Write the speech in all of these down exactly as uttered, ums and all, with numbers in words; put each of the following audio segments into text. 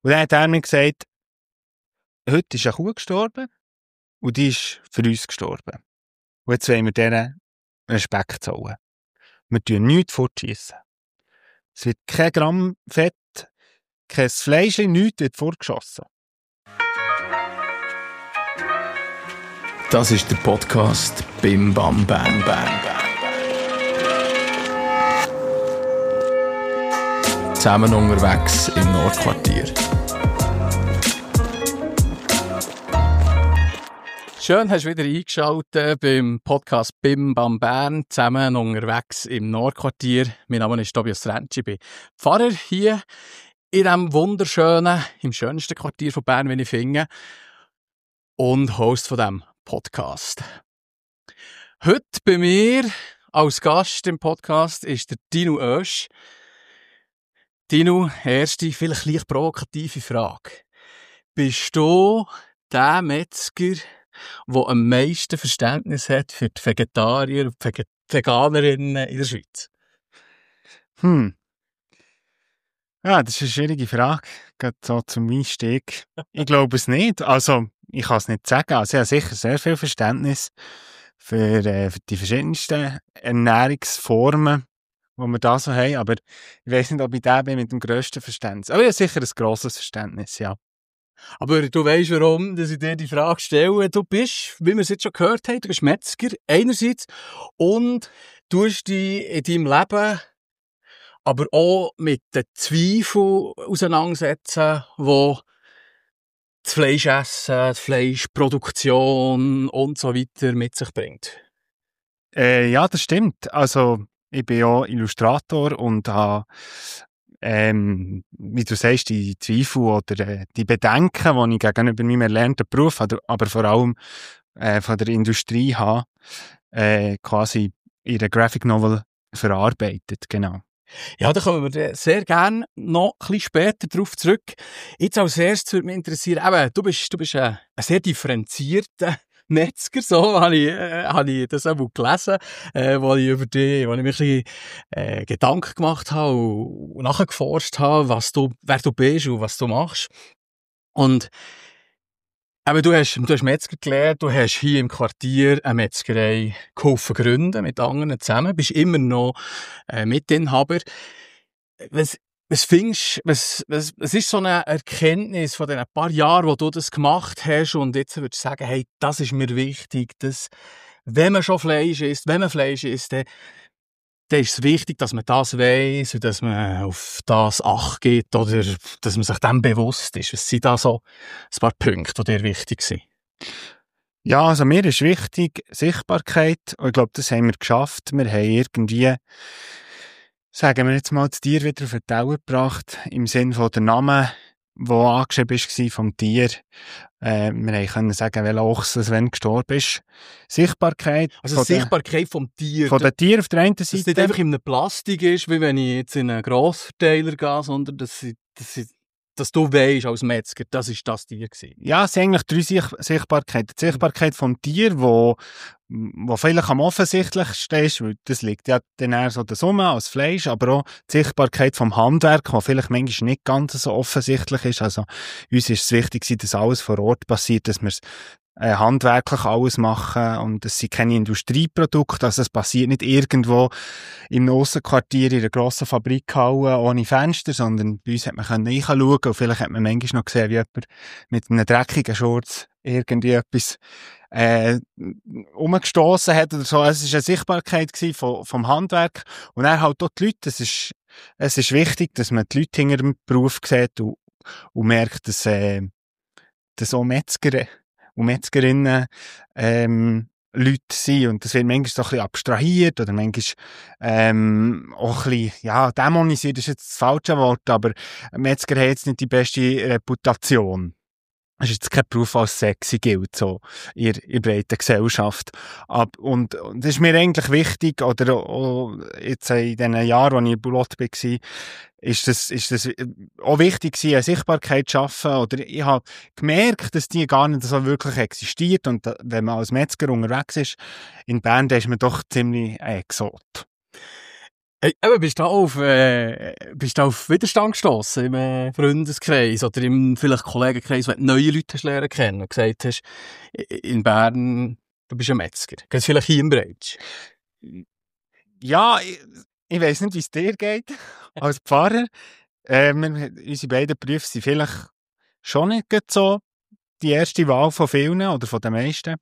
Und dann hat er mir gesagt, heute ist eine Kuh gestorben und die ist für uns gestorben. Und jetzt wollen wir denen Respekt zollen. Wir tun nichts fortschiessen. Es wird kein Gramm Fett, kein Fleisch, nichts wird fortgeschossen. Das ist der Podcast Bim Bam Bam Bam. Zusammen unterwegs im Nordquartier. Schön, hast du wieder eingeschaltet beim Podcast Bim Bam Bern, zusammen unterwegs im Nordquartier. Mein Name ist Tobias Rentsch, ich bin Pfarrer hier in diesem wunderschönen, im schönsten Quartier von Bern, wie ich finde, und Host von diesem Podcast. Heute bei mir als Gast im Podcast ist der Dino Oesch. Dino, erste, vielleicht leicht provokative Frage. Bist du der Metzger, der am meisten Verständnis hat für die Vegetarier und Vege- Veganerinnen in der Schweiz? Hm. Ja, das ist eine schwierige Frage. Gerade so zum Einstieg. Ich glaube es nicht. Also, ich kann es nicht sagen. Also, ich habe sicher sehr viel Verständnis für, äh, für die verschiedensten Ernährungsformen, die wir da so haben. Aber ich weiss nicht, ob ich der bin mit dem grössten Verständnis. Aber ich habe sicher ein grosses Verständnis, ja. Aber du weisst, warum dass ich dir die Frage stelle. Du bist, wie wir es jetzt schon gehört haben, du bist Metzger einerseits und du hast dich in deinem Leben aber auch mit den Zweifeln auseinandersetzen, die das Fleischessen, die Fleischproduktion und so weiter mit sich bringt. Äh, ja, das stimmt. Also, ich bin ja Illustrator und habe, ähm, wie du sagst, die Zweifel oder äh, die Bedenken, die ich gegenüber meinem erlernten Beruf, aber, aber vor allem äh, von der Industrie habe, äh, quasi in der Graphic Novel verarbeitet, genau. Ja, da kommen wir sehr gerne noch ein bisschen später darauf zurück. Jetzt als erstes würde mich interessieren, eben, du bist, du bist ein, ein sehr differenzierter Metzger, so habe ich, äh, habe ich das auch gelesen, äh, wo ich über dich, wo ich mir ein bisschen äh, Gedanken gemacht habe und, und nachgeforscht habe, was du, wer du bist und was du machst. Und aber du hast, du hast Metzger gelernt, du hast hier im Quartier eine Metzgerei geholfen gründen, mit anderen zusammen, bist immer noch äh, Mitinhaber. Was, was findest, was, was, was ist so eine Erkenntnis von den paar Jahren, wo du das gemacht hast und jetzt würdest du sagen, hey, das ist mir wichtig, dass, wenn man schon Fleisch isst, wenn man Fleisch isst, dann, dann ist es wichtig, dass man das weiss und dass man auf das Acht gibt oder dass man sich dem bewusst ist. Was sind da so ein paar Punkte, die dir wichtig sind? Ja, also mir ist wichtig Sichtbarkeit und ich glaube, das haben wir geschafft. Wir haben irgendwie, sagen wir jetzt mal, das Tier wieder auf den Teller gebracht, im Sinne von der Name, der angeschrieben war vom Tier. Äh, wir können sagen, welcher Ochse, wenn gestorben ist. Sichtbarkeit. Also die Sichtbarkeit vom Tier. Von den Tieren auf der einen Seite. Dass es nicht einfach in einem Plastik ist, wie wenn ich jetzt in einen Grossverteiler gehe, sondern dass, ich, dass, ich, dass du weisst als Metzger, das war das Tier gewesen. Ja, es sind eigentlich drei Sich- Sichtbarkeiten. Die Sichtbarkeit vom Tier, wo, wo vielleicht am offensichtlichsten ist, weil das liegt ja dann eher so der Summe als Fleisch, aber auch die Sichtbarkeit vom Handwerk, wo vielleicht manchmal nicht ganz so offensichtlich ist. Also uns ist es wichtig, dass alles vor Ort passiert, dass wir es äh, handwerklich alles machen und es sind keine Industrieprodukte, also es passiert nicht irgendwo im Aussenquartier in einer grossen Fabrikhalle ohne Fenster, sondern bei uns hat man reinschauen und vielleicht hat man manchmal noch gesehen, wie jemand mit einem dreckigen Shorts irgendwie etwas äh, umgestossen hat oder so. Es war eine Sichtbarkeit von, vom Handwerk und dann halt auch die Leute. Es ist, es ist wichtig, dass man die Leute hinter dem Beruf sieht und, und merkt, dass, äh, dass auch Metzger und Metzgerinnen ähm, Leute sind. Und das wird manchmal so ein bisschen abstrahiert oder manchmal ähm, auch ein bisschen, ja, dämonisiert ist jetzt das falsche Wort, aber Metzger hat jetzt nicht die beste Reputation. Das ist jetzt kein Beruf, als sexy gilt, so, in, in breiter Gesellschaft. Ab, und, und das ist mir eigentlich wichtig, oder auch jetzt in den Jahren, als ich in Boulotte war, ist das, ist das auch wichtig gewesen, eine Sichtbarkeit zu schaffen, oder ich habe gemerkt, dass die gar nicht so wirklich existiert, und wenn man als Metzger unterwegs ist, in Bern, da ist man doch ziemlich ein Exot. Hey, eben, bist du da auf, äh, bist du auf Widerstand gestossen im äh, Freundeskreis oder im vielleicht Kollegenkreis, wenn du neue Leute hast lernen kennen und gesagt hast, in Bern, du bist ein Metzger. Geht es vielleicht hier im Breitsch? Ja, ich, ich weiss nicht, wie es dir geht, als Pfarrer. Äh, wir, unsere beiden Berufe sind vielleicht schon nicht so die erste Wahl von vielen oder von den meisten.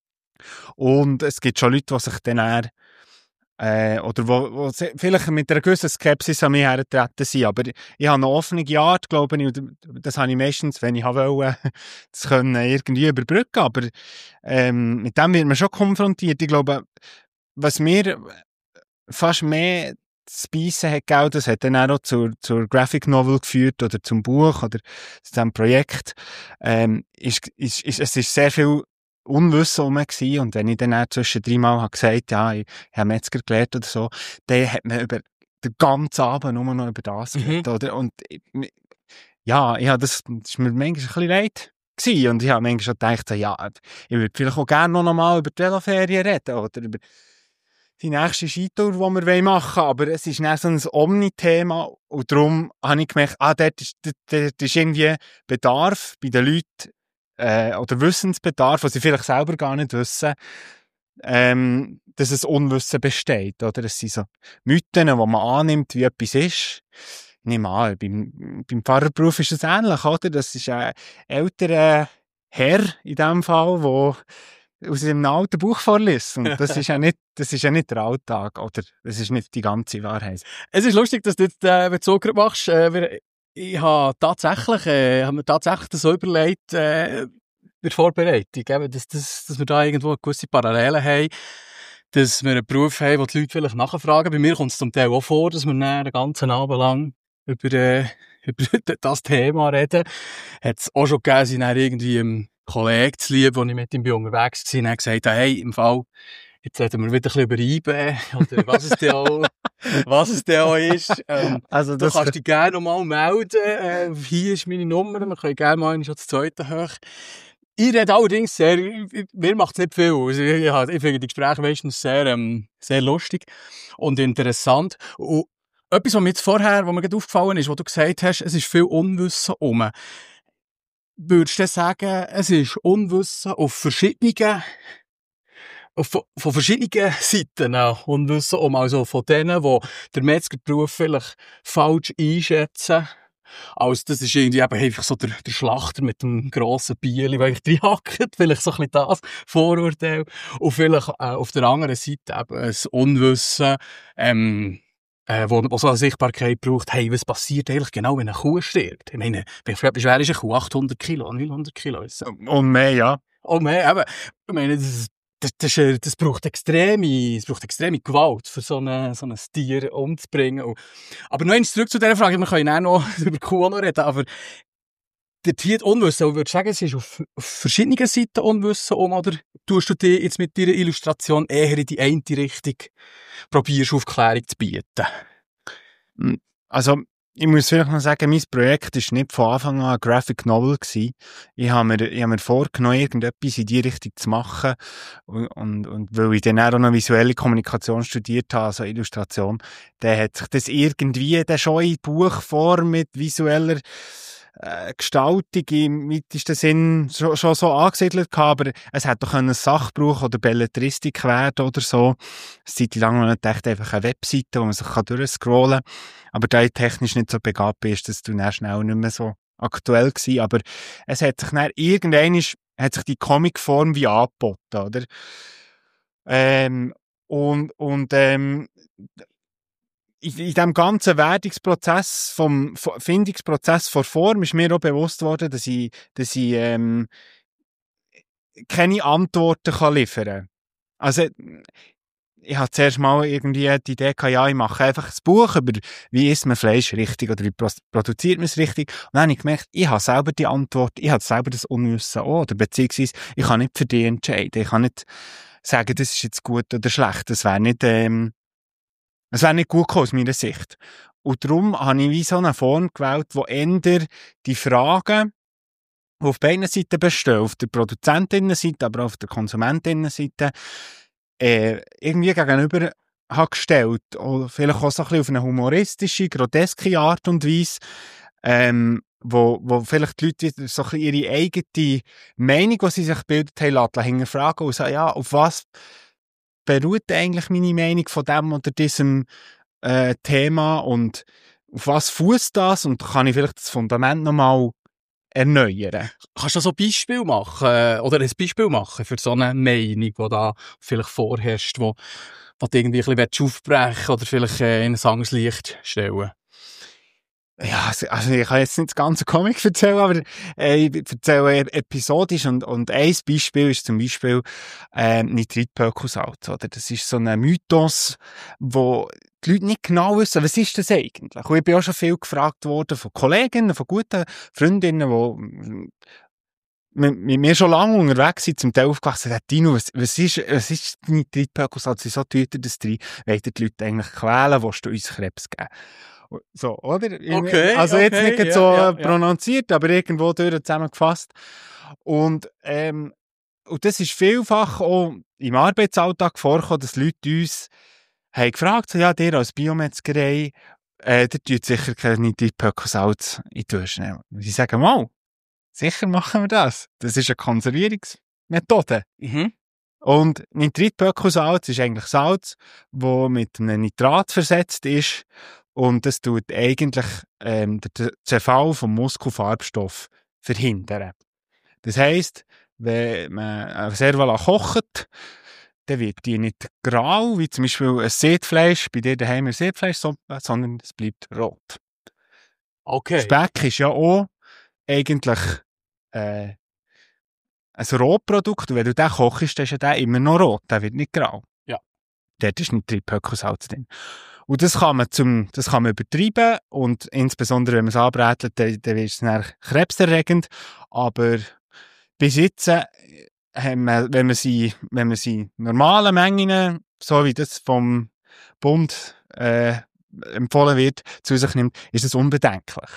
Und es gibt schon Leute, die sich dann eher, äh, oder wo, wo sie vielleicht mit einer gewissen Skepsis an mich hergetreten sind. Aber ich habe eine offene Art, glaube ich, und das habe ich meistens, wenn ich wollte, das können irgendwie überbrücken. Aber ähm, mit dem wird man schon konfrontiert. Ich glaube, was mir fast mehr zu beißen hat gegeben, das hat dann auch zur, zur Graphic Novel geführt oder zum Buch oder zu diesem Projekt. Ähm, ist, ist, ist, es ist sehr viel Unwissen um mich gewesen. Und wenn ich dann auch zwischendrin mal habe gesagt, ja, ich habe Metzger gelernt oder so, dann hat man über den ganzen Abend nur noch über das geredet, Mhm. oder? Und ich, ja, ich habe das, das ist mir manchmal ein bisschen leid gewesen. Und ich habe manchmal schon gedacht, ja, ich würde vielleicht auch gerne noch mal über die Veloferien reden oder über die nächste Skitour, die wir machen wollen. Aber es ist nicht so ein Omni-Thema. Und darum habe ich gemerkt, ah, dort ist, dort, dort ist irgendwie Bedarf bei den Leuten, äh, oder Wissensbedarf, was sie vielleicht selber gar nicht wissen, ähm, dass es Unwissen besteht. Oder? Es sind so Mythen, die man annimmt, wie etwas ist. Ich nehme an, beim, beim Pfarrerberuf ist es ähnlich, oder? Das ist ein älterer Herr in diesem Fall, der aus einem alten Buch vorliest. Und das ist ja nicht, das ist ja nicht der Alltag, oder? Das ist nicht die ganze Wahrheit. Es ist lustig, dass du jetzt den Bezug gerade machst. Äh, wir, ich habe tatsächlich, äh, hab mir tatsächlich das so überlegt, äh, bei der Vorbereitung, eben, dass, dass, dass wir da irgendwo gewisse Parallelen haben, dass wir einen Beruf haben, wo die Leute vielleicht nachfragen. Bei mir kommt es zum Teil auch vor, dass wir dann den ganzen Abend lang über, äh, über das Thema reden. Hat es auch schon gegeben, sie dann irgendwie einem Kollegen zu lieb, wo ich mit ihm unterwegs war, und hat gesagt, hey, im Fall, jetzt reden wir wieder ein bisschen über eBay, oder was es denn auch, was es denn auch ist. Ähm, Also du das kannst dich gerne noch mal melden. Äh, hier ist meine Nummer, wir können gerne mal schon das zweite hoch. Ich rede allerdings sehr, mir macht es nicht viel. Also ich, ich, ich finde die Gespräche meistens sehr, ähm, sehr lustig und interessant. Und etwas, was mir jetzt vorher, was mir gerade aufgefallen ist, wo du gesagt hast, es ist viel Unwissen rum. Würdest du sagen, es ist Unwissen auf verschiedenen, auf, von verschiedenen Seiten auch Unwissen um, also von denen, die den Metzgerberuf vielleicht falsch einschätzen. Also das ist irgendwie eben einfach so der, der Schlachter mit dem grossen Bierli, der eigentlich reinhackt, vielleicht so ein bisschen das Vorurteil. Und vielleicht äh, auf der anderen Seite eben ein Unwissen, ähm, äh, wo, wo so eine Sichtbarkeit braucht, hey, was passiert eigentlich genau, wenn eine Kuh stirbt? Ich meine, wie schwer ist eine Kuh? achthundert Kilo, neunhundert Kilo? Ist so. Und mehr, ja. Oh mehr, eben. Ich meine, das, das, das, das, das braucht extreme, das braucht extreme Gewalt, für so ein so ein Tier umzubringen. Und, aber noch eins zurück zu dieser Frage, wir können auch noch über Kuh noch reden, aber der Tier Unwissen, ich würde sagen, es ist auf, auf verschiedenen Seiten Unwissen um, oder tust du dir jetzt mit deiner Illustration eher in die eine Richtung, probierst Aufklärung zu bieten? Also, ich muss vielleicht noch sagen, mein Projekt war nicht von Anfang an ein Graphic Novel gewesen. Ich habe mir, ich habe mir vorgenommen, irgendetwas in die Richtung zu machen. Und, und, und weil ich dann auch noch visuelle Kommunikation studiert habe, also Illustration, dann hat sich das irgendwie dann schon in Buchform mit visueller äh, Gestaltung im weitesten Sinn schon, schon so angesiedelt gehabt, aber es hätte doch ein Sachbuch oder Belletristik werden oder so. Eine Zeit lang habe ich gedacht, einfach eine Webseite, wo man sich durchscrollen kann. Aber da ich technisch nicht so begabt bin, ist das dann schnell nicht mehr so aktuell gewesen. Aber es hat sich dann irgendwann hat sich die Comicform wie angeboten, oder? Ähm, und, und, ähm, in, in diesem ganzen Werdungsprozess, vom Findungsprozess vor Form, ist mir auch bewusst worden, dass ich, dass ich, ähm, keine Antworten kann liefern kann. Also, ich hatte zuerst mal irgendwie die Idee gehabt, ja, ich mache einfach ein Buch über, wie isst man Fleisch richtig oder wie produziert man es richtig. Und dann habe ich gemerkt, ich habe selber die Antwort, ich habe selber das Unwissen auch, oder beziehungsweise ich kann nicht für dich entscheiden. Ich kann nicht sagen, das ist jetzt gut oder schlecht. Das wäre nicht, ähm, das wäre nicht gut gekommen aus meiner Sicht. Und darum habe ich wie so eine Form gewählt, wo eher die Fragen, die auf beiden Seiten bestehen, auf der Produzentinnenseite, aber auch auf der Konsumentinnenseite, äh, irgendwie gegenüber habe gestellt, oder vielleicht auch so ein bisschen auf eine humoristische, groteske Art und Weise, ähm, wo, wo vielleicht die Leute wieder so ein bisschen ihre eigene Meinung, die sie sich gebildet haben, lassen, hinterfragen und sagen, ja, auf was beruht eigentlich meine Meinung von dem oder diesem äh, Thema und auf was fußt das und kann ich vielleicht das Fundament nochmal erneuern. Kannst du so ein Beispiel machen, äh, oder ein Beispiel machen für so eine Meinung, die da vielleicht vorherrscht, wo, wo du irgendwie ein bisschen aufbrechen oder vielleicht äh, in ein anderes Licht stellen? Ja, also also ich kann jetzt nicht das ganze Comic erzählen, aber äh, ich erzähle episodisch und, und ein Beispiel ist zum Beispiel äh, Nitritpökelsalz, oder? Das ist so ein Mythos, wo die Leute nicht genau wissen, was ist das eigentlich? Und ich bin auch schon viel gefragt worden von Kolleginnen, von guten Freundinnen, die mit, mit mir schon lange unterwegs sind, zum Teil aufgewachsen sind, Dino, was, was ist, was ist Nitritpökelsalz? Wieso tut ihr das drin? Wollt ihr die Leute eigentlich quälen? Willst du uns Krebs geben? So, oder? Okay, also okay, jetzt nicht ja, so ja, ja. prononciert, aber irgendwo durch zusammengefasst. Und, ähm, und das ist vielfach auch im Arbeitsalltag vorgekommen, dass Leute uns haben gefragt, so, ja, dir als Biometzgerei, äh, der tut sicher kein Nitritpökelsalz in die Wäsche nehmen. Und sie sagen, mal, sicher machen wir das. Das ist eine Konservierungsmethode. Mhm. Und Nitritpökelsalz ist eigentlich Salz, das mit einem Nitrat versetzt ist. Und das tut eigentlich ähm, den Zerfall vom Muskelfarbstoff verhindern. Das heisst, wenn man eine Servala kocht, dann wird die nicht grau, wie zum Beispiel ein Seetfleisch, bei dir daheim ein Seetfleisch, sondern es bleibt rot. Okay. Speck ist ja auch eigentlich äh, ein Rotprodukt. Und wenn du den kochst, dann ist ja der immer noch rot, der wird nicht grau. Ja. Dort ist Nitritpökelsalz drin. Und das kann man zum, das kann man übertreiben und insbesondere wenn man es anbrätelt, dann, dann wird es dann krebserregend. Aber bis jetzt, äh, haben wir, wenn man sie, wenn man sie normalen Mengen, so wie das vom Bund äh, empfohlen wird, zu sich nimmt, ist es unbedenklich.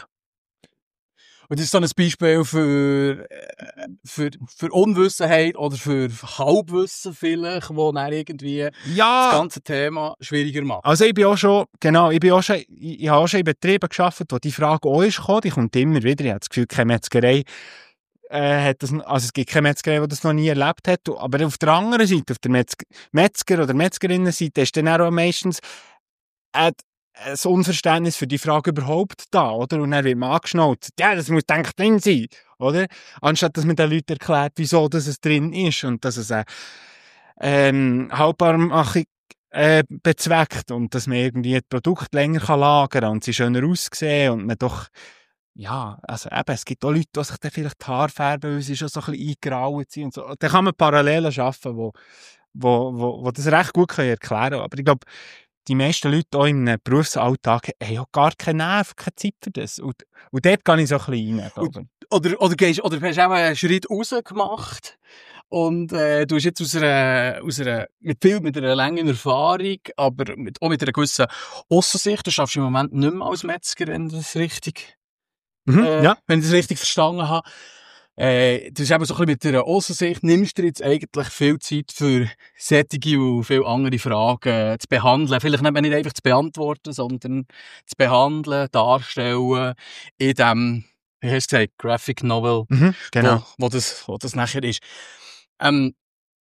Und das ist so ein Beispiel für, äh, für, für Unwissenheit oder für Halbwissen vielleicht, wo dann irgendwie Ja. das ganze Thema schwieriger macht. Also ich bin auch schon, genau, ich bin auch schon, ich, ich habe auch schon in Betrieben gearbeitet, wo die Frage auch ist gekommen, die kommt immer wieder. Ich habe das Gefühl, keine Metzgerei äh, hat das, also es gibt keine Metzgerei, die das noch nie erlebt hat. Aber auf der anderen Seite, auf der Metzger, Metzger- oder Metzgerinnenseite, ist dann auch meistens äh, ein Unverständnis für die Frage überhaupt da, oder? Und dann wird man angeschnauzt. Ja, das muss eigentlich drin sein, oder? Anstatt, dass man den Leuten erklärt, wieso dass es drin ist und dass es eine ähm, Haltbarmachung äh, bezweckt und dass man irgendwie das Produkt länger kann lagern und sie schöner aussehen und man doch, ja, also eben, es gibt auch Leute, die sich dann vielleicht die Haare färben, weil sie schon so ein bisschen eingerauert sind und so. Da kann man Parallelen schaffen, wo, wo, wo, wo das recht gut können erklären können. Aber ich glaube, die meisten Leute auch im Berufsalltag haben ja gar keine Nerven, keine Zeit für das. Und, und dort kann ich so ein bisschen rein, glaube ich. Oder, oder, gehst, oder hast du auch einen Schritt raus gemacht und äh, du hast jetzt aus einer, aus einer, mit viel, mit einer langen Erfahrung, aber mit, auch mit einer gewissen Aussensicht, du schaffst im Moment nicht mehr als Metzger, wenn ich das richtig, Mhm, äh, ja. wenn ich das richtig verstanden habe. Äh, das ist eben so ein bisschen mit einer Aussensicht, nimmst du dir jetzt eigentlich viel Zeit für sättige und viele andere Fragen zu behandeln. Vielleicht nicht, nicht einfach zu beantworten, sondern zu behandeln, darstellen, in dem, wie heißt es gesagt, Graphic Novel, Mhm, genau. wo, wo, das, wo das nachher ist. Ähm,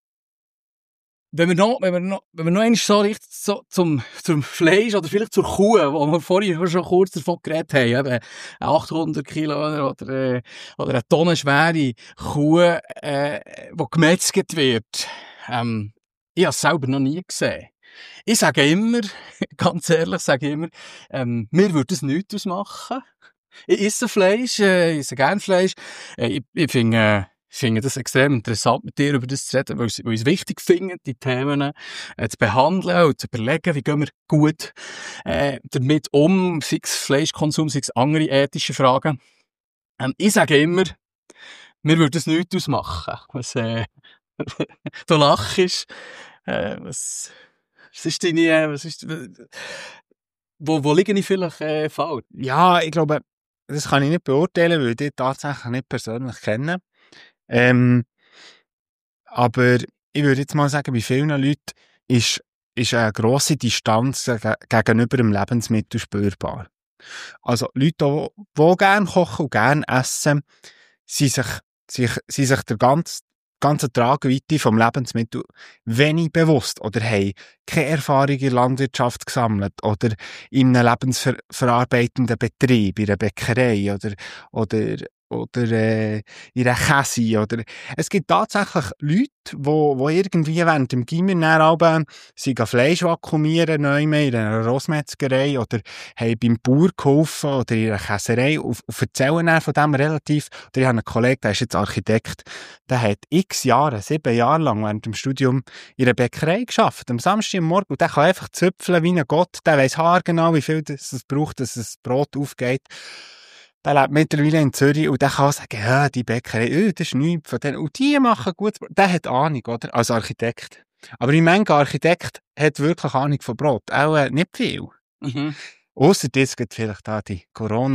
wenn wir noch, wenn wir noch, wenn wir noch einmal so richtig so zum, zum Fleisch oder vielleicht zur Kuh, wo wir vorhin schon kurz davon geredet haben, eben achthundert Kilo oder, äh, oder eine Tonne schwere Kuh, äh, die gemetzelt wird. Ähm, ich habe es selber noch nie gesehen. Ich sage immer, ganz ehrlich, sage immer, ähm, mir würde es nichts ausmachen. Ich esse Fleisch, äh, ich esse gerne Fleisch. Äh, ich, ich finde, äh, Ich finde das extrem interessant, mit dir über das zu reden, weil ich es wichtig finde, die Themen äh, zu behandeln und zu überlegen, wie gehen wir gut äh, damit um, sei es Fleischkonsum, sei es andere ethische Fragen. Ähm, ich sage immer, mir würde es nichts ausmachen. Was, äh, du lachst. Äh, was, was ist deine, was ist, wo, wo liege ich vielleicht äh, falsch? Ja, ich glaube, das kann ich nicht beurteilen, weil ich die tatsächlich nicht persönlich kenne. Ähm, aber ich würde jetzt mal sagen, bei vielen Leuten ist ist eine grosse Distanz ge- gegenüber dem Lebensmittel spürbar. Also Leute, die, die gerne kochen und gerne essen, sind sich, sich, sind sich der ganze, ganze Tragweite vom Lebensmittel wenig bewusst oder haben keine Erfahrung in der Landwirtschaft gesammelt oder in einem lebensverarbeitenden Betrieb, in einer Bäckerei oder, oder, oder äh, in einer Käse. Oder es gibt tatsächlich Leute, die, die irgendwie während dem Gymnasium sie gehen Fleisch vakuumieren, neu mehr in einer Rossmetzgerei oder haben beim Bauer geholfen oder in einer Käserei und, und erzählen dann von dem relativ. Oder ich habe einen Kollegen, der ist jetzt Architekt, der hat x Jahre, sieben Jahre lang während dem Studium in einer Bäckerei geschafft, am Samstag am Morgen, und der kann einfach züpfeln wie ein Gott, der weiss haargenau, wie viel es braucht, dass das Brot aufgeht. Der lebt mittlerweile in Zürich und der kann sagen, ja, die Bäckerei, oh, das ist nichts von denen. Und die machen gutes Brot. Der hat Ahnung, oder? Als Architekt. Aber ich meine, ein Architekt hat wirklich Ahnung von Brot. Auch äh, nicht viel. Mhm. Ausser jetzt gibt vielleicht da die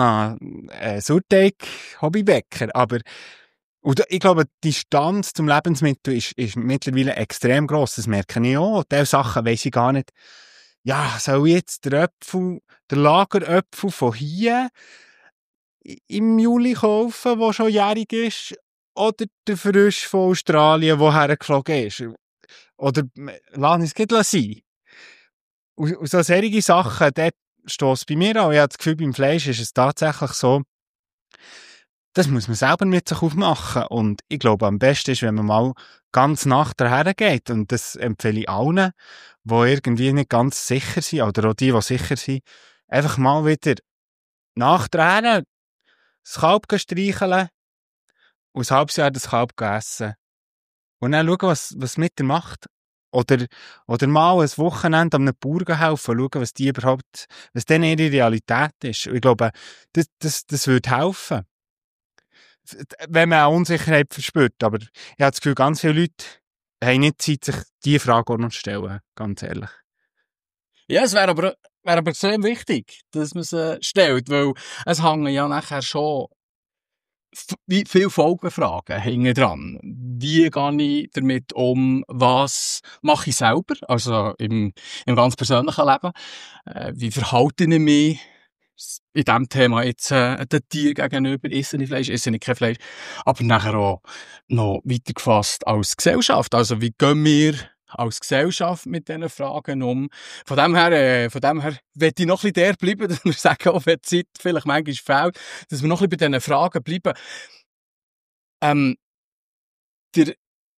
Corona-Surteig-Hobbybäcker. Aber und ich glaube, die Distanz zum Lebensmittel ist, ist mittlerweile extrem gross. Das merke ich auch. Diese Sachen weiss ich gar nicht. Ja, soll ich jetzt den Äpfel, den Lageröpfel von hier im Juli kaufen, der schon jährig ist, oder der Frisch von Australien, der hergeflogen ist? Oder lass es gleich sein. Und, und so solche Sachen, dort stösst bei mir an. Ich habe das Gefühl, beim Fleisch ist es tatsächlich so, das muss man selber mit sich aufmachen. Und ich glaube, am besten ist, wenn man mal ganz nach daher geht. Und das empfehle ich allen, die irgendwie nicht ganz sicher sind, oder auch die, die sicher sind, einfach mal wieder nach daher das Kalb streicheln und ein halbes Jahr das Kalb essen. Und dann schauen, was, was mit dir macht. Oder, oder mal ein Wochenende an einem Bauern helfen, schauen, was die überhaupt, was denn ihre Realität ist. Und ich glaube, das, das, das würde helfen. Wenn man auch Unsicherheit verspürt. Aber ich habe das Gefühl, ganz viele Leute haben nicht Zeit, sich diese Frage auch noch zu stellen. Ganz ehrlich. Ja, es wäre aber, wäre aber extrem wichtig, dass man sie stellt, weil es hängen ja nachher schon f- wie viele Folgefragen hinten dran. Wie gehe ich damit um? Was mache ich selber? Also im, im ganz persönlichen Leben. Äh, wie verhalte ich mich in diesem Thema jetzt äh, den Tier gegenüber? Esse ich Fleisch, esse ich kein Fleisch? Aber nachher auch noch weitergefasst als Gesellschaft. Also wie gehen wir als Gesellschaft mit diesen Fragen um? Von dem her, äh, von dem her möchte ich noch ein bisschen der bleiben, dass wir sagen, auch wenn die Zeit vielleicht manchmal fehlt, dass wir noch ein bisschen bei diesen Fragen bleiben. Ähm, der,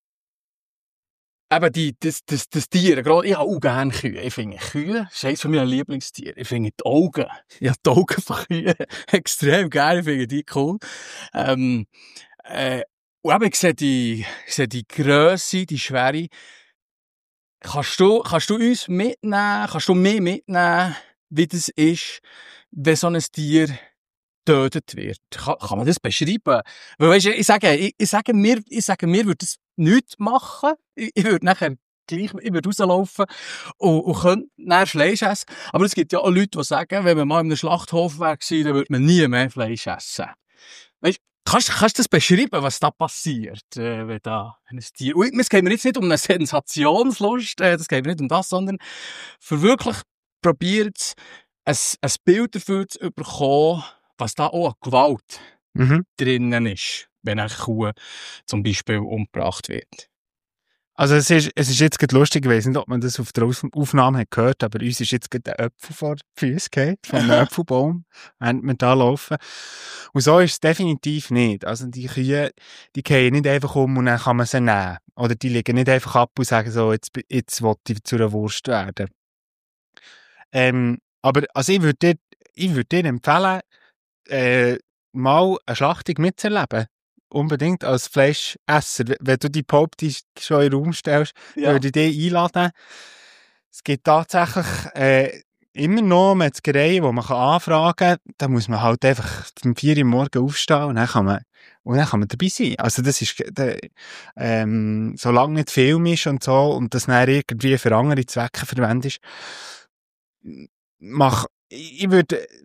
eben die, das, das, das Tier, gerade, ich habe auch gerne Kühe. Ich finde Kühe, das ist eines von meinen Lieblingstieren. Ich finde die Augen, ja, die Augen von Kühen extrem geil, ich finde die cool. Ähm, äh, und eben, ich sehe die, ich sehe die Grösse, die Schwere. Kannst du, kannst du uns mitnehmen, kannst du mich mitnehmen, wie das ist, wenn so ein Tier getötet wird? Kann, kann man das beschreiben? Weil, weisst du, ich sage, ich, ich sage mir, ich sage mir, würde das nichts machen. Ich, ich würde nachher gleich, ich würde rauslaufen und, und könnte nachher Fleisch essen. Aber es gibt ja auch Leute, die sagen, wenn man mal in einem Schlachthof wäre, dann würde man nie mehr Fleisch essen. Weisst, Kannst, kannst du das beschreiben, was da passiert, äh, wenn da ein Tier... Und es geht mir jetzt nicht um eine Sensationslust, äh, das geht mir nicht um das, sondern für wirklich probiert, ein, ein Bild dafür zu bekommen, was da auch an Gewalt Mhm. drinnen ist, wenn eine Kuh zum Beispiel umgebracht wird. Also es ist, es ist jetzt gerade lustig, ich weiss nicht, ob man das auf der Auf- Aufnahme hat gehört, aber uns ist jetzt gerade ein Apfel vor die Füße gefallen, von einem Apfelbaum, während wir da laufen. Und so ist es definitiv nicht. Also die Kühe, die fallen nicht einfach um und dann kann man sie nehmen. Oder die liegen nicht einfach ab und sagen so, jetzt, jetzt will ich zu einer Wurst werden. Ähm, aber also ich würde dir, ich würde dir empfehlen, äh, mal eine Schlachtung mitzuerleben. Unbedingt als Fleischesser. W- Wenn du die Behauptung schon in den Raum stellst, Ja. würde ich dich einladen. Es gibt tatsächlich äh, immer noch Metzgereien, wo man kann anfragen kann. Da muss man halt einfach um vier Uhr morgens aufstehen und dann kann man, und dann kann man dabei sein. Also das ist, äh, ähm, solange nicht Film ist und so und das dann irgendwie für andere Zwecke verwendet ist, mach, ich ich würde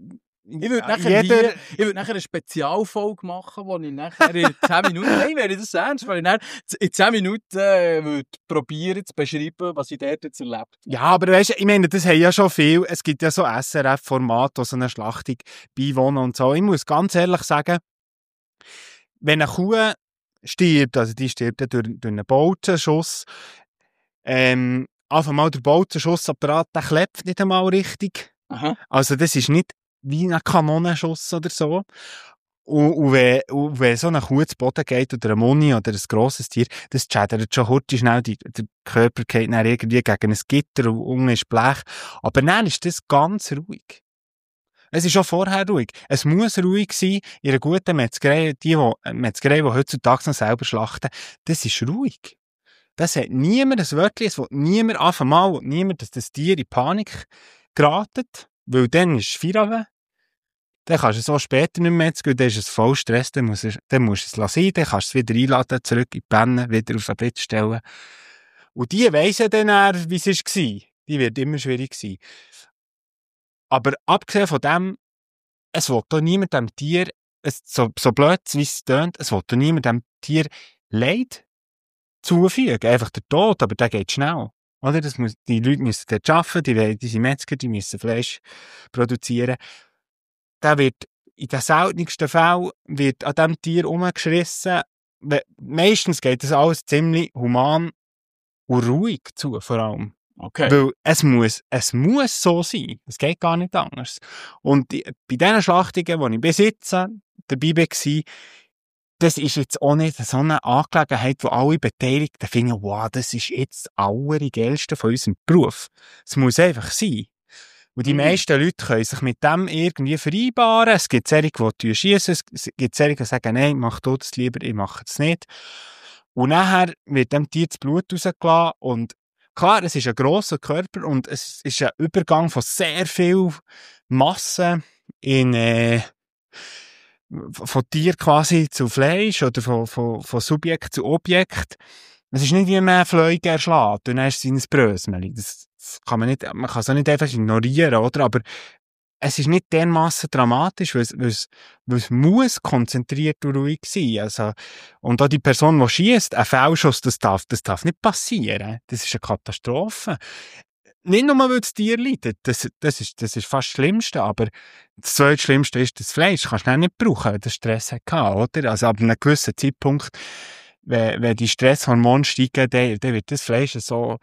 Ich würde nachher, jeder- hier, ich würde nachher eine Spezialfolge machen, wo ich nachher in zehn Minuten, nein, wäre das ernst, weil ich nachher in zehn Minuten äh, würde probieren zu beschreiben, was ich dort jetzt erlebt habe. Ja, aber weißt du, ich meine, das haben ja schon viel. Es gibt ja so S R F-Formate, die so eine Schlachtung beiwohnen und so. Ich muss ganz ehrlich sagen, wenn eine Kuh stirbt, also die stirbt ja durch, durch einen Bolzenschuss, ähm, einfach mal der Bolzenschussapparat, der klebt nicht einmal richtig. Aha. Also das ist nicht wie ein Kanonenschuss oder so. Und, und, wenn, und wenn so eine Kuh zu Boden geht oder ein Moni oder ein grosses Tier, das schädert schon kurz schnell, die, der Körper geht dann irgendwie gegen ein Gitter und unten ist Blech. Aber dann ist das ganz ruhig. Es ist auch vorher ruhig. Es muss ruhig sein in einer guten Metzgerei. Die, die Metzgerei, die heutzutage noch selber schlachten, das ist ruhig. Das hat niemand ein Wörtchen, es will niemand auf einmal, will niemand, dass das Tier in Panik geratet, weil dann ist Feierabend. Dann kannst du es auch später nicht mehr metzgen, dann ist es voll Stress, dann musst du, dann musst du es lassen, dann kannst du es wieder einladen, zurück in die Penne, wieder auf den Blitz stellen. Und die weiss ja dann eher, wie es war. Die wird immer schwierig sein. Aber abgesehen von dem, es will doch niemand dem Tier, es, so, so blöd wie es tönt, es will doch niemand dem Tier Leid zufügen. Einfach der Tod, aber der geht schnell. Oder? Das muss, die Leute müssen dort arbeiten, die, die sind Metzger, die müssen Fleisch produzieren. Der wird in den seltensten Fällen wird an diesem Tier rumgeschrissen. Meistens geht das alles ziemlich human und ruhig zu, vor allem. Okay. Weil es muss, es muss so sein. Es geht gar nicht anders. Und die, bei diesen Schlachtungen, wo ich bis jetzt dabei war, das ist jetzt auch nicht so eine Angelegenheit, wo alle Beteiligten finden, wow, das ist jetzt das Allergeilste von unserem Beruf. Es muss einfach sein. Und die Mhm. meisten Leute können sich mit dem irgendwie vereinbaren. Es gibt solche, die schiessen, es gibt solche, die sagen, nein, mach du das lieber, ich mache es nicht. Und nachher wird dem Tier das Blut rausgelassen und klar, es ist ein grosser Körper und es ist ein Übergang von sehr viel Masse in, äh, von Tier quasi zu Fleisch oder von, von, von Subjekt zu Objekt. Es ist nicht wie man Fliegen erschlägt und dann ist es in ein Brösmeli. Das kann man nicht, man kann es auch nicht einfach ignorieren, oder? Aber es ist nicht dermassen dramatisch, weil es, weil es, weil es muss konzentriert und ruhig sein. Also, und auch die Person, die schiesst, ein Fehlschuss, das darf, das darf nicht passieren. Das ist eine Katastrophe. Nicht nur, weil das Tier leidet, das, das, ist, das ist fast das Schlimmste, aber das zweitschlimmste ist das Fleisch. Das kannst du nicht brauchen, wenn du Stress hast, oder? Also ab einem gewissen Zeitpunkt, wenn, wenn die Stresshormone steigen, dann, dann wird das Fleisch so,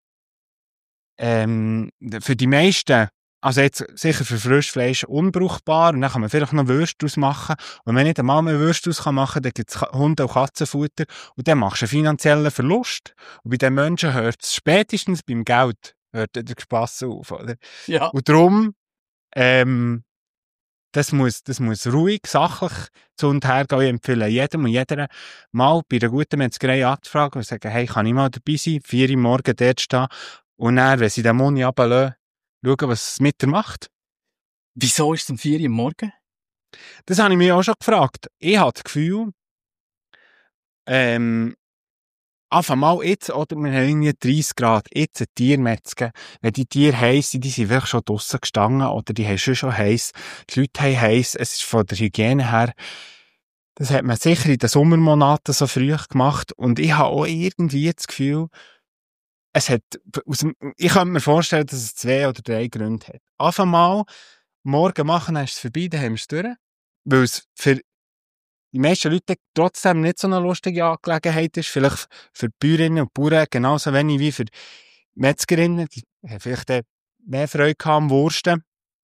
ähm, für die meisten, also jetzt sicher für Frischfleisch unbrauchbar, und dann kann man vielleicht noch Würste draus machen. Und wenn man nicht einmal mehr Würste draus machen kann, dann gibt es Hunde- und Katzenfutter, und dann machst du einen finanziellen Verlust. Und bei den Menschen hört es spätestens beim Geld, hört der Spass auf, oder? Ja. Und darum, ähm, das muss, das muss ruhig, sachlich zu und her gehen. Ich empfehle jedem und jeder mal bei einer guten Metzgerei anzufragen und sagen, hey, kann ich mal dabei sein, vier Uhr morgens dort stehen, und dann, wenn sie den Moni runterlassen, schauen, was es mit ihr macht. Wieso ist es um vier Uhr am Morgen? Das habe ich mich auch schon gefragt. Ich habe das Gefühl, ähm, einfach mal jetzt, oder wir haben irgendwie dreißig Grad, jetzt ein Tier metzgen. Wenn die Tiere heiss sind, die sind wirklich schon draussen gestanden, oder die haben schon schon heiss. Die Leute haben heiss. Es ist von der Hygiene her, das hat man sicher in den Sommermonaten so früh gemacht. Und ich habe auch irgendwie das Gefühl, es hat, aus dem, ich könnte mir vorstellen, dass es zwei oder drei Gründe hat. Einfach mal, morgen machen, dann ist es vorbei, dann haben wir es durch. Weil es für die meisten Leute trotzdem nicht so eine lustige Angelegenheit ist. Vielleicht für die Bäuerinnen und Bauern genauso wenig wie für die Metzgerinnen. Die haben vielleicht mehr Freude gehabt am Wursten,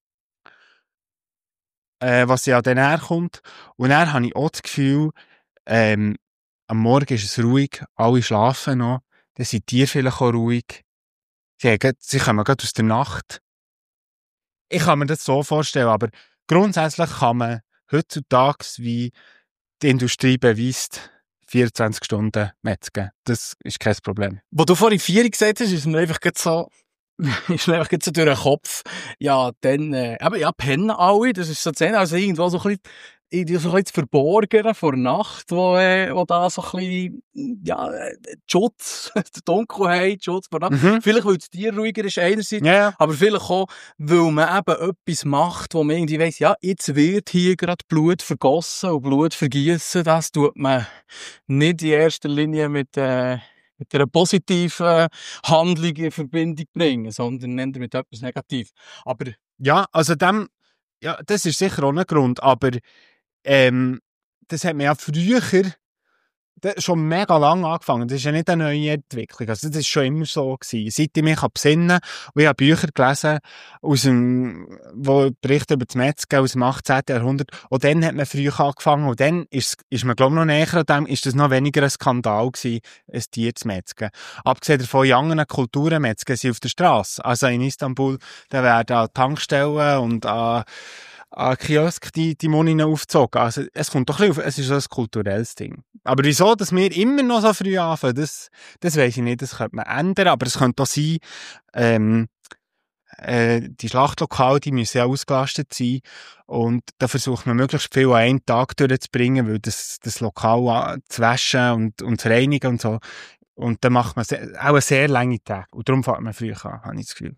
äh, was ja dann herkommt. Und dann habe ich auch das Gefühl, ähm, am Morgen ist es ruhig, alle schlafen noch, dann sind die Tiere vielleicht auch ruhig. Sie, haben, sie kommen gerade aus der Nacht. Ich kann mir das so vorstellen, aber grundsätzlich kann man heutzutage, wie die Industrie beweist, vierundzwanzig Stunden metzgen. Das ist kein Problem. Wo du vorhin vier gesagt hast, ist mir einfach gerade so, ist mir einfach gerade so durch den Kopf. Ja, dann, äh, aber ja, pennen alle, das ist so zehn, also irgendwo so ein bisschen, irgendwie so ein bisschen das Verborgene vor der Nacht, wo, äh, wo da so ein bisschen, ja, die Schutz, die Dunkelheit, die Schutz vor der Nacht. Mhm. Vielleicht, weil das Tier ruhiger ist einerseits, Ja, ja. aber vielleicht auch, weil man eben etwas macht, wo man irgendwie weiss, ja, jetzt wird hier gerade Blut vergossen und Blut vergießen. Das tut man nicht in erster Linie mit, äh, mit einer positiven Handlung in Verbindung bringen, sondern eher mit etwas Negativem. Aber Ja, also dem, ja, das ist sicher auch ein Grund, aber ähm, das hat man ja früher das schon mega lang angefangen. Das ist ja nicht eine neue Entwicklung. Also das ist schon immer so gewesen. Seit ich mich besinnen kann, und ich habe Bücher gelesen, aus dem, wo Berichte über das Metzgen aus dem achtzehnten Jahrhundert, und dann hat man früher angefangen, und dann ist, ist man, glaube ich, noch näher an dem, ist das noch weniger ein Skandal gewesen, ein Tier zu metzgen. Abgesehen davon, in anderen Kulturen metzgen sie auf der Straße. Also in Istanbul, da werden an Tankstellen und an an Kiosk die, die Monien aufgezogen. Also, es kommt doch ein bisschen auf, es ist so ein kulturelles Ding. Aber wieso, dass wir immer noch so früh anfangen, das, das weiss ich nicht, das könnte man ändern, aber es könnte auch sein, ähm, äh, die Schlachtlokale, die müssen ja ausgelastet sein, und da versucht man möglichst viel an einen Tag durchzubringen, weil das, das Lokal zu waschen und, und zu reinigen und so. Und dann macht man sehr, auch eine sehr lange Tag. Und darum fängt man früh an, habe ich das Gefühl.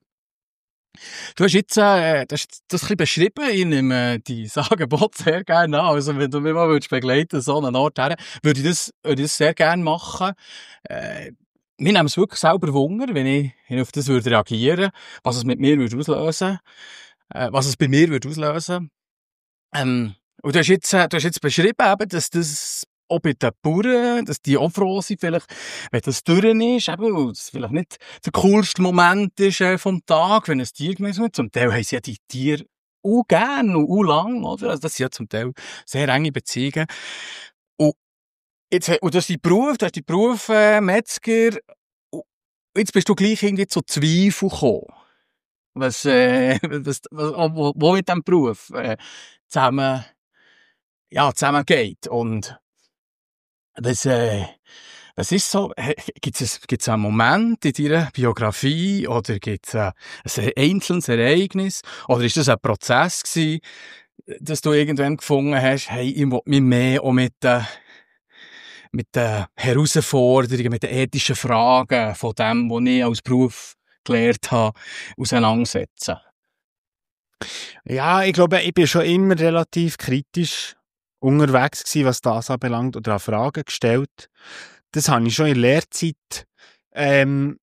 Du hast jetzt äh, das, das ein bisschen beschrieben. Ich nehme die Sagenbot sehr gerne an. Also, wenn du mich mal würdest begleiten, so einen Ort her, würde ich das, würde ich das sehr gerne machen. Äh, mir nehmen es wirklich selber Wunder, wenn ich, wenn ich auf das würde reagieren, was es mit mir würde auslösen, äh, was es bei mir würde auslösen. Ähm, und du hast jetzt, äh, du hast jetzt beschrieben, eben, dass das auch bei den Bauern, dass die auch froh sind, vielleicht, wenn das durch ist, eben, weil das vielleicht nicht der coolste Moment ist äh, vom Tag, wenn ein Tier gemessen wird. Zum Teil haben sie ja die Tiere auch gern und auch lang, oder? Also das sind ja zum Teil sehr enge Beziehungen. Und jetzt, und das ist dein Beruf, das ist dein Beruf, äh, Metzger. Und jetzt bist du gleich irgendwie zu Zweifel gekommen. Was, äh, was, was, wo, wo mit diesem Beruf, äh, zusammen, ja, zusammengeht. Und Was, äh, was ist so, gibt es, gibt's einen Moment in deiner Biografie oder gibt es ein, ein einzelnes Ereignis oder ist das ein Prozess gewesen, dass du irgendwann gefunden hast, hey, ich will mich mehr auch mit den, mit den Herausforderungen, mit den ethischen Fragen von dem, was ich als Beruf gelernt habe, auseinandersetzen? Ja, ich glaube, ich bin schon immer relativ kritisch unterwegs gewesen, was das anbelangt, oder an Fragen gestellt. Das habe ich schon in der Lehrzeit ähm,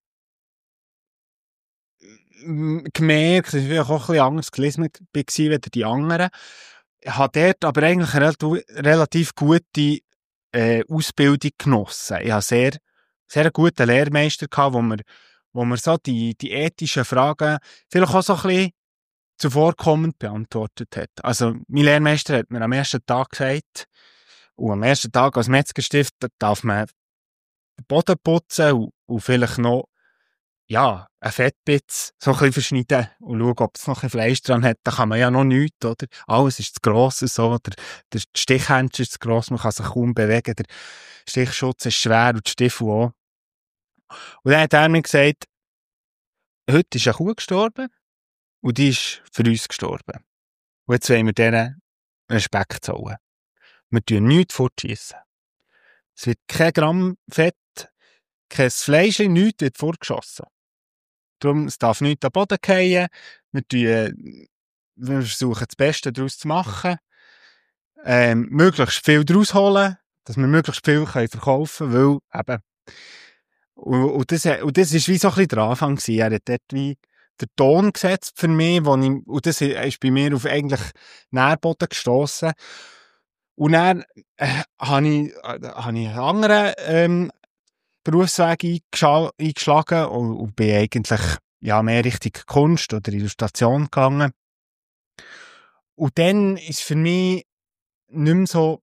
gemerkt, dass ich vielleicht auch ein bisschen anders gelesen war als die anderen. Ich habe dort aber eigentlich eine relativ gute äh, Ausbildung genossen. Ich hatte sehr, sehr einen guten Lehrmeister gehabt, wo mir, wo mir so die, die ethischen Fragen vielleicht auch so ein bisschen zuvorkommend beantwortet hat. Also, mein Lehrmeister hat mir am ersten Tag gesagt, und am ersten Tag als Metzgerstift darf man den Boden putzen und, und vielleicht noch, ja, ein Fettbitz so ein bisschen verschneiden und schauen, ob es noch ein Fleisch dran hat. Da kann man ja noch nichts, oder? Alles ist zu gross, so. Der, der Stichhändchen ist zu gross, man kann sich kaum bewegen. Der Stichschutz ist schwer und die Stiefel auch. Und dann hat er mir gesagt, heute ist eine Kuh gestorben. Und die ist für uns gestorben. Und jetzt wollen wir denen Respekt zollen. Wir tun nichts fortschiessen. Es wird kein Gramm Fett, kein Fleisch, nichts wird fortgeschossen. Darum, es darf nichts am Boden fallen. Wir tun, wir versuchen das Beste daraus zu machen. Ähm, möglichst viel daraus holen, dass wir möglichst viel verkaufen können, weil eben, und, und, das, und das ist wie so ein bisschen der Anfang gewesen. Er hat dort wie der Ton gesetzt für mich, wo ich, und das ist bei mir auf eigentlich Nährboden gestossen. Und dann äh, habe ich, äh, hab ich einen anderen ähm, Berufsweg eingeschl- eingeschlagen und, und bin eigentlich ja, mehr Richtung Kunst oder Illustration gegangen. Und dann ist für mich nicht mehr so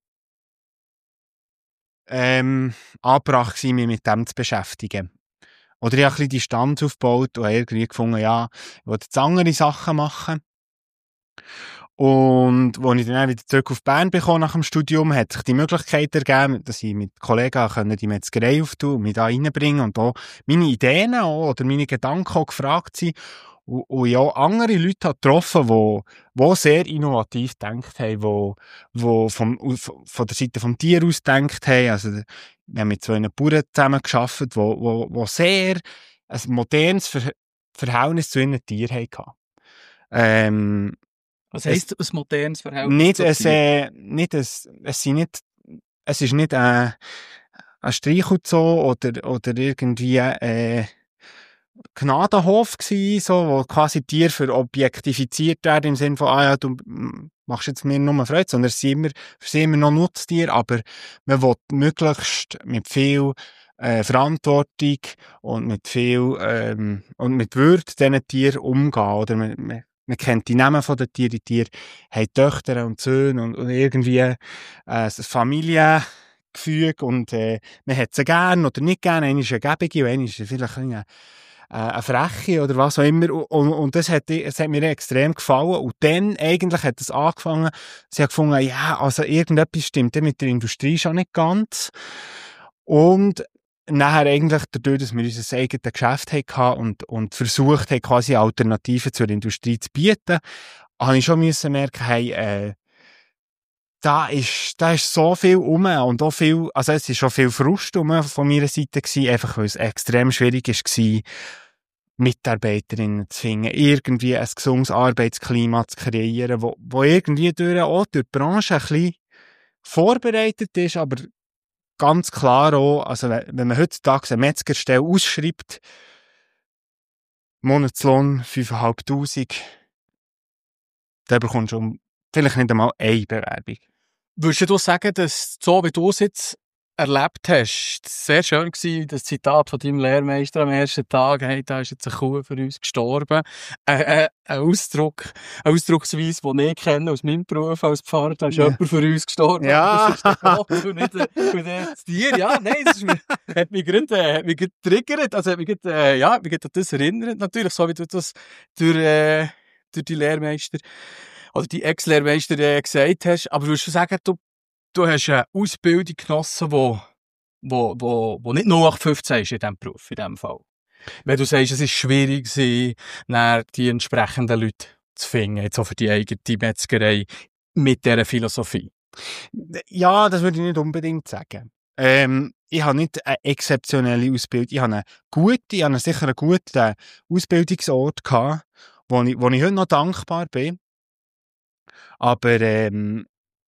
ähm, angebracht gewesen, mich mit dem zu beschäftigen. Oder ich habe ein bisschen Distanz aufgebaut und habe irgendwie gefunden, ja, ich will jetzt andere Sachen machen. Und als ich dann wieder zurück auf Bern bekam nach dem Studium, hat sich die Möglichkeit ergeben, dass ich mit Kollegen die Metzgerei auftun und mich da reinbringen und auch meine Ideen auch, oder meine Gedanken auch gefragt sind. und, und ja, andere Leute habe getroffen, die, die sehr innovativ gedacht haben, die, die vom, von der Seite vom Tier aus gedacht haben. Also, wir haben mit zwei Bauern zusammengearbeitet, die, die, die sehr ein modernes Ver- Verhältnis zu ihren Tieren hatten. Ähm, Was heisst ein modernes Verhältnis nicht zu ein, Tieren? äh, nicht ein, es sind nicht, es ist nicht ein, ein Streichelzoo oder, oder irgendwie, äh, Gnadenhof gsi, so, wo quasi Tiere verobjektifiziert werden, im Sinne von, ah ja, du machst jetzt mir nur Freude, sondern es sind immer, es sind immer noch Nutztiere, aber man will möglichst mit viel äh, Verantwortung und mit viel, ähm, und mit Würde diesen Tieren umgehen, oder man, man, man kennt die Namen von den Tieren, die Tiere haben Töchter und Söhne und, und irgendwie äh, ein Familiengefüge und äh, man hat sie gern oder nicht gern, eine ist eine Gebige und eine ist vielleicht eine eine Freche oder was auch immer. Und, und das hat, es hat mir extrem gefallen. Und dann eigentlich hat es angefangen, sie hat gefunden, ja, also irgendetwas stimmt mit der Industrie schon nicht ganz. Und nachher eigentlich dadurch, dass wir unser eigenes Geschäft hatten und, und versucht haben, quasi Alternativen zur Industrie zu bieten, habe ich schon müssen merken, hey, äh, da ist, da ist so viel rum und auch viel, also es ist schon viel Frust rum von meiner Seite gewesen, einfach weil es extrem schwierig war, Mitarbeiterinnen zu finden, irgendwie ein gesundes Arbeitsklima zu kreieren, wo, wo irgendwie durch, auch durch die Branche ein bisschen vorbereitet ist, aber ganz klar auch, also wenn man heutzutage eine Metzgerstelle ausschreibt, Monatslohn fünftausendfünfhundert, dann bekommst du vielleicht nicht einmal eine Bewerbung. Würdest du sagen, dass so wie du es jetzt erlebt hast, sehr schön war, das Zitat von deinem Lehrmeister am ersten Tag, hey, da ist jetzt eine Kuh für uns gestorben. Äh, äh, ein Ausdruck, eine Ausdrucksweise, die ich kenne aus meinem Beruf als Pfarrer, da ist Ja. jemand für uns gestorben. Ja. Das ist der Gott und nicht, äh, und nicht das Tier. Ja, nein, das ist mir, hat mich gerade, äh, hat mich gerade getriggert, also hat mich gerade, äh, ja, hat mich gerade an das erinnert, natürlich, so wie du das durch, äh, durch die Lehrmeister oder die Ex-Lehrmeister äh, gesagt hast. Aber du würdest schon sagen, du Du hast eine Ausbildung genossen, wo, wo, wo, wo nicht null acht fünfzehn ist in diesem Beruf, in diesem Fall. Wenn du sagst, es ist schwierig gewesen, dann die entsprechenden Leute zu finden, jetzt auch für die eigene Metzgerei, mit dieser Philosophie. Ja, das würde ich nicht unbedingt sagen. Ähm, ich habe nicht eine exzeptionelle Ausbildung. Ich habe eine gute, ich habe sicher einen guten Ausbildungsort gehabt, wo ich, wo ich heute noch dankbar bin. Aber, ähm,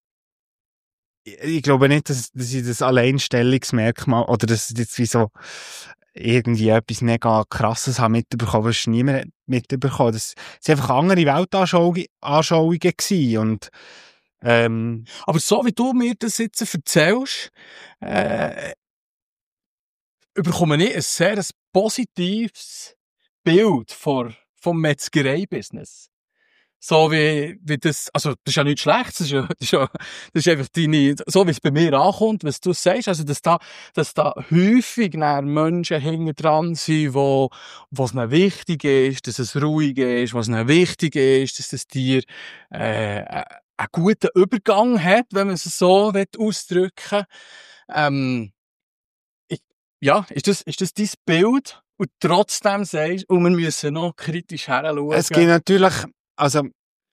ich, ich glaube nicht, dass, dass ich das Alleinstellungsmerkmal, oder dass ich jetzt wie so irgendwie etwas mega Krasses habe mitbekommen, was niemand mitbekommen. Das waren einfach andere Weltanschauungen Anschauungen gewesen. Und, ähm, Aber so wie du mir das jetzt erzählst, äh, bekomme ich ein sehr ein positives Bild vor, vom Metzgerei-Business. So wie, wie das, also, das ist ja nichts Schlechtes, das ist ja, das ist ja, das ist einfach deine, so wie es bei mir ankommt, was du sagst, also, dass da, dass da häufig Menschen hinten dran sind, wo, was ihnen wichtig ist, dass es ruhig ist, was ihnen wichtig ist, dass das Tier, äh, einen guten Übergang hat, wenn man es so ausdrücken will. Ähm, ich, ja, ist das, ist das dein Bild? Und trotzdem sagst du, und wir müssen noch kritisch heranschauen. es gibt natürlich, also,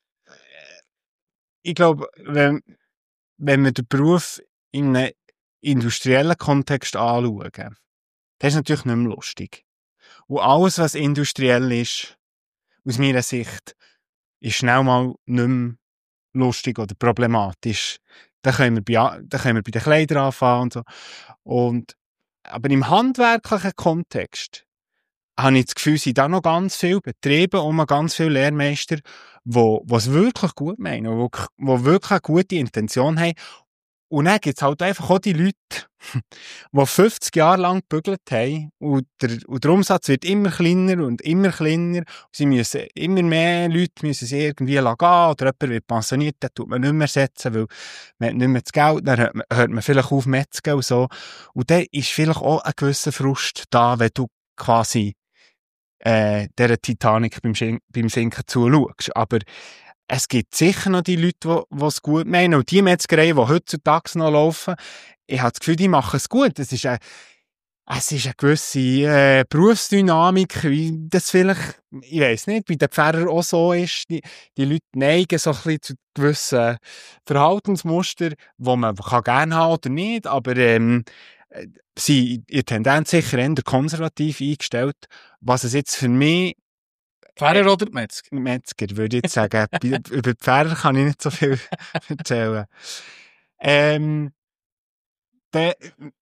ich glaube, wenn, wenn wir den Beruf in einem industriellen Kontext anschauen, dann ist es natürlich nicht mehr lustig. Und alles, was industriell ist, aus meiner Sicht, ist schnell mal nicht mehr lustig oder problematisch. Da können wir bei, da können wir bei den Kleidern anfangen und so. Und, aber im handwerklichen Kontext habe ich das Gefühl, sind da noch ganz viele Betriebe und ganz viele Lehrmeister, die es wirklich gut meinen, die, die wirklich eine gute Intention haben. Und dann gibt es halt einfach auch die Leute, die fünfzig Jahre lang gebügelt haben und der, und der Umsatz wird immer kleiner und immer kleiner. Und sie müssen, immer mehr Leute müssen sie irgendwie gehen oder jemand wird pensioniert, dann tut man nicht mehr setzen, weil man hat nicht mehr das Geld, dann hört man, hört man vielleicht auf Metzgen und so. Und dann ist vielleicht auch ein gewisser Frust da, wenn du quasi äh, dieser Titanic beim, Schen- beim Sinken zuschaust. Aber es gibt sicher noch die Leute, die es gut meinen. Und die Metzgereien, die heutzutage noch laufen, ich habe das Gefühl, die machen es gut. Es ist eine, es ist eine gewisse äh, Berufsdynamik, wie das vielleicht, ich weiss nicht, bei den Pfarrern auch so ist. Die, die Leute neigen so ein bisschen zu gewissen Verhaltensmuster, die man kann gerne haben oder nicht, aber ähm, sind in der Tendenz sicher eher konservativ eingestellt. Was es jetzt für mich Pfarrer oder Metzger? Metzger, würde ich jetzt sagen. Über die Pfarrer kann ich nicht so viel erzählen. Ähm, de,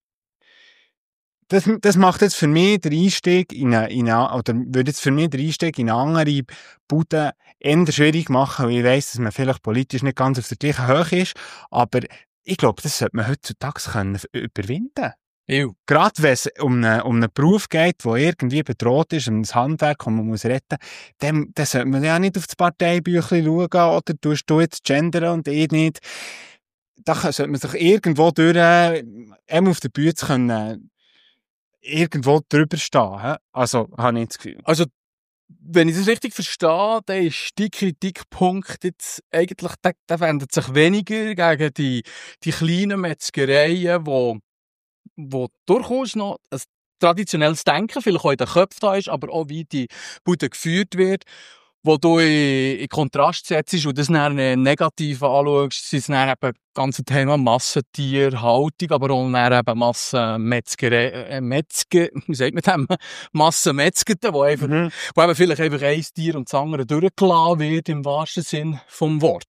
das, das macht jetzt für mich den Einstieg in eine, in eine, oder würde jetzt für mich den Einstieg in eine andere Bude eher schwierig machen, weil ich weiss, dass man vielleicht politisch nicht ganz auf der gleichen Höhe ist, aber ich glaube, das sollte man heutzutage können überwinden. Ew. Gerade wenn es um einen, um einen Beruf geht, der irgendwie bedroht ist, um ein Handwerk, das man muss retten muss, dann, dann sollte man ja nicht auf das Parteibüchlein schauen, oder tust du jetzt gendern und ich nicht. Da sollte man sich irgendwo durch, ähm, auf der Bühne können, irgendwo drüber stehen. Also, habe ich das Gefühl. Also, wenn ich das richtig verstehe, dann ist die Kritikpunkt jetzt eigentlich, der, der wendet sich weniger gegen die, die kleinen Metzgereien, wo, wo durchaus noch ein traditionelles Denken vielleicht auch in den Köpfen da ist, aber auch wie die Bude geführt wird, wo du in, in Kontrast setzt und das dann negativ anschaust, sind es dann eben das ganze Thema Massentierhaltung, aber auch dann eben Massenmetzgerei, äh, Metzger, wie sagt man dem? Massenmetzgerte, wo einfach, mhm. wo eben vielleicht einfach ein Tier und das andere durchgelassen wird, im wahrsten Sinn vom Wort.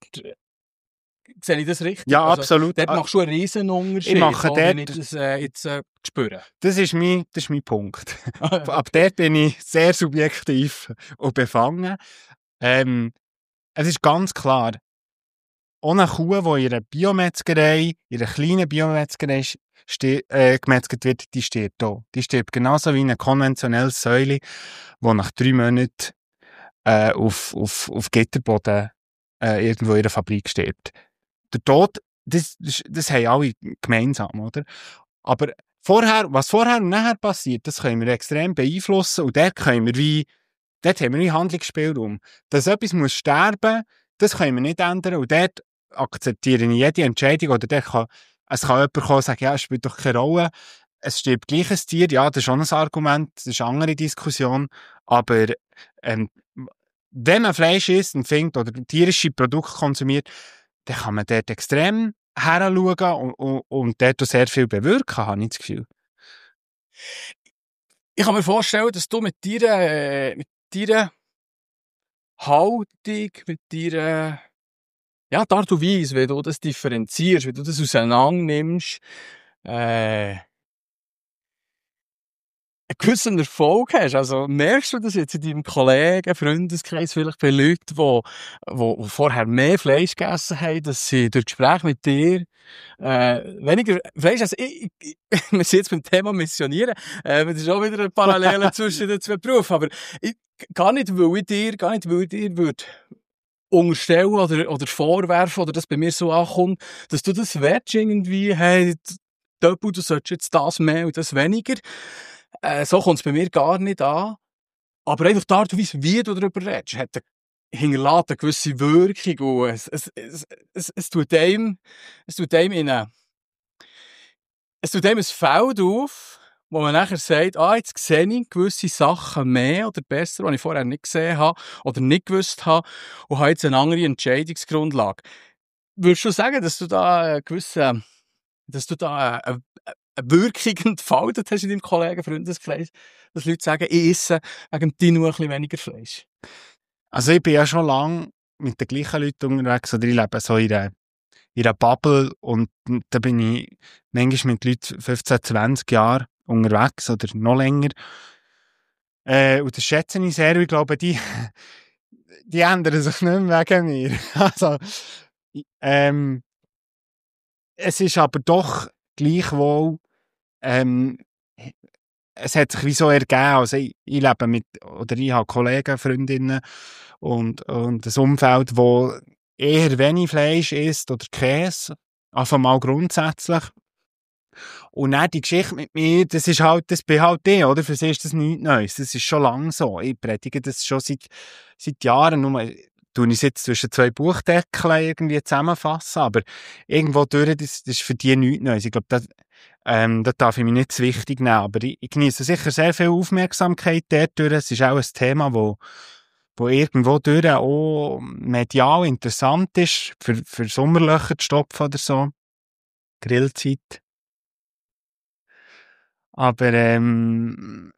Sehe ich das richtig? Ja, also, absolut. Dort machst du einen riesen Unterschied. Ich mache so, dort, ich das äh, jetzt äh, spüre. Das ist mein, das ist mein Punkt. Ab dort bin ich sehr subjektiv und befangen. Ähm, es ist ganz klar, ohne Kuh, die in einer Biometzgerei, in einer kleinen Biometzgerei äh, gemetzelt wird, die stirbt hier. Die stirbt genauso wie eine konventionelle Säule, die nach drei Monaten äh, auf, auf, auf Gitterboden äh, irgendwo in der Fabrik stirbt. Der Tod, das, das, das haben alle gemeinsam, oder? Aber vorher, was vorher und nachher passiert, das können wir extrem beeinflussen und dort können wir wie, dort haben wir wie Handlungsspielraum. Dass etwas muss sterben, das können wir nicht ändern und dort akzeptiere ich jede Entscheidung oder dort kann, es kann jemand kommen und sagen, ja, es spielt doch keine Rolle, es stirbt gleich ein Tier, ja, das ist schon ein Argument, das ist eine andere Diskussion, aber ähm, wenn man Fleisch isst und findet oder tierische Produkte konsumiert, dann kann man dort extrem heranschauen und, und, und dort sehr viel bewirken, habe ich das Gefühl. Ich kann mir vorstellen, dass du mit deiner, äh, mit deiner Haltung, mit deiner ja, die Art und Weise, wie du das differenzierst, wie du das auseinander nimmst, äh, einen gewissen Erfolg hast. Also merkst du das jetzt in deinem Kollegen, Freundeskreis, vielleicht bei Leuten, die, die, die vorher mehr Fleisch gegessen haben, dass sie durch Gespräche mit dir äh, weniger Fleisch essen. Ich, ich, wir sind jetzt beim Thema Missionieren. Äh, das ist auch wieder eine Parallele zwischen den zwei Berufen. Aber ich, gar nicht, weil ich dir, gar nicht, weil ich dir würde unterstellen oder, oder vorwerfen oder das bei mir so ankommt, dass du das willst irgendwie, hey, Doppel, du solltest jetzt das mehr und das weniger. Äh, so kommt es bei mir gar nicht an. Aber einfach die Art und Weise, wie du darüber redest, hat eine, hinterlässt eine gewisse Wirkung und es, es, es, es, es tut einem, es tut einem in eine, es tut einem ein Feld auf, wo man nachher sagt, ah, jetzt sehe ich gewisse Sachen mehr oder besser, die ich vorher nicht gesehen habe oder nicht gewusst habe und habe jetzt eine andere Entscheidungsgrundlage. Würdest du sagen, dass du da eine gewisse, dass du da eine, eine Wirkung entfaltet hast in deinem Kollegen, Freundeskreis, dass Leute sagen, ich esse wegen dir nur ein bisschen weniger Fleisch? Also ich bin ja schon lange mit den gleichen Leuten unterwegs, oder ich lebe so in einer, in einer Bubble und da bin ich manchmal mit Leuten fünfzehn, zwanzig Jahre unterwegs oder noch länger. Äh, und das schätze ich sehr, ich glaube, die, die ändern sich nicht mehr wegen mir. Also, ähm, es ist aber doch gleichwohl, ähm, es hat sich wie so ergeben, also ich, ich lebe mit, oder ich habe Kollegen, Freundinnen und, und ein Umfeld, wo eher wenig Fleisch isst oder Käse, einfach mal grundsätzlich. Und dann die Geschichte mit mir, das ist halt, das bin halt ich, oder? Für sie ist das nichts Neues. Das ist schon lange so. Ich predige das schon seit, seit Jahren. Nur, tue ich es jetzt zwischen zwei Buchdeckeln irgendwie zusammenfassen. Aber irgendwo durch, das, das ist für die nichts Neues. Ich glaube, das, Ähm, da darf ich mich nicht zu wichtig nehmen, aber ich, ich genieße sicher sehr viel Aufmerksamkeit dadurch. Es ist auch ein Thema, wo, wo irgendwo durch auch medial interessant ist, für, für Sommerlöcher zu stopfen oder so. Grillzeit. Aber ähm,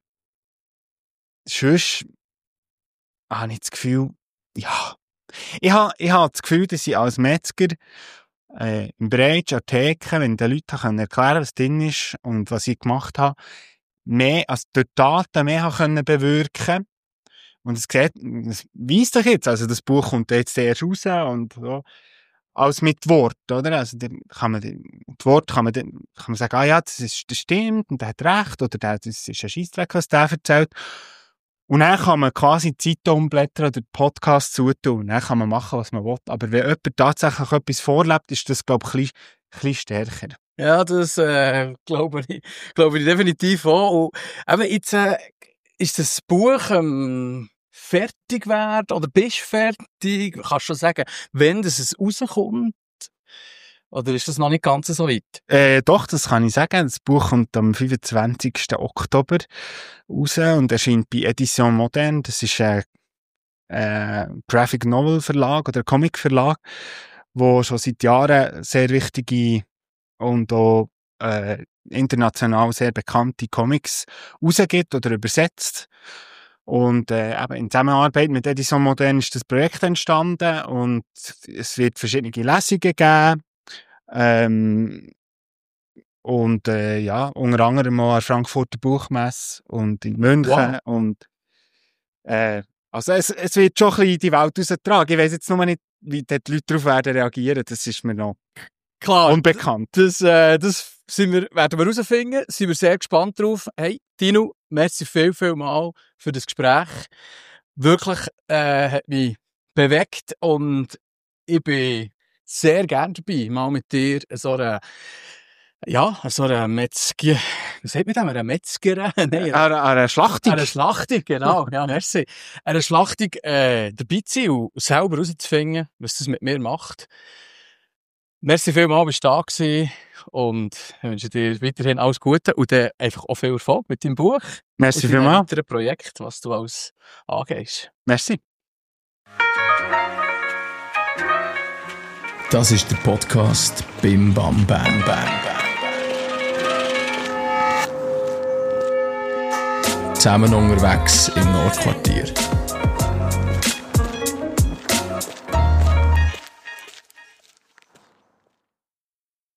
sonst habe ich das Gefühl, ja, ich habe, ich habe das Gefühl, dass ich als Metzger äh, im Bereich der Theke, wenn ich den Leuten erklären kann, was drin ist und was ich gemacht habe, mehr als durch Daten mehr habe können bewirken. Und es sieht, es weisst doch jetzt, also das Buch kommt jetzt erst raus und so, als mit Wort, oder? Also dann kann man, mit Wort kann man, dann, kann man sagen, ah ja, das, ist, das stimmt und der hat recht, oder der, das ist ein Scheissdreck, was der erzählt. Und dann kann man quasi die Zeit umblättern oder Podcasts zutun. Dann kann man machen, was man will. Aber wenn jemand tatsächlich etwas vorlebt, ist das, glaube ich, ein bisschen, ein bisschen stärker. Ja, das äh, glaube ich, glaube ich definitiv auch. Und eben jetzt äh, ist das Buch ähm, fertig werden oder bist fertig? Kannst du schon sagen, wenn das es rauskommt? Oder ist das noch nicht ganz so weit? Äh, doch, das kann ich sagen. Das Buch kommt am fünfundzwanzigsten Oktober raus und erscheint bei Edition Moderne. Das ist ein äh, Graphic Novel Verlag oder Comic Verlag, wo schon seit Jahren sehr wichtige und auch äh, international sehr bekannte Comics rausgibt oder übersetzt. Und äh, eben in Zusammenarbeit mit Edition Moderne ist das Projekt entstanden und es wird verschiedene Lesungen geben. Ähm, und äh, ja, unter anderem auch an der Frankfurter Buchmesse und in München. Wow. Und äh, also es, es wird schon ein bisschen die Welt rausgetragen. Ich weiss jetzt nur nicht, wie die Leute darauf werden reagieren. Das ist mir noch Klar, unbekannt. Das, äh, das sind wir, werden wir herausfinden. Sind wir sehr gespannt drauf. Hey, Tino, merci viel, viel mal für das Gespräch. Wirklich äh, hat mich bewegt und ich bin sehr gerne dabei, mal mit dir so eine, ja, so eine Metzger, wie sagt man das, eine Metzger? Nein, An einer Schlachtung. eine Schlachtung, genau, ja, merci. Eine Schlachtung äh, dabei zu sein und selber herauszufinden, was das mit mir macht. Merci vielmals, bist du da gewesen und ich wünsche dir weiterhin alles Gute und dann einfach auch viel Erfolg mit deinem Buch. Merci und deinem vielmals. weiteren Projekt, was du alles angehst. Merci. Das ist der Podcast Bim Bam Bam Bam. Zusammen unterwegs im Nordquartier.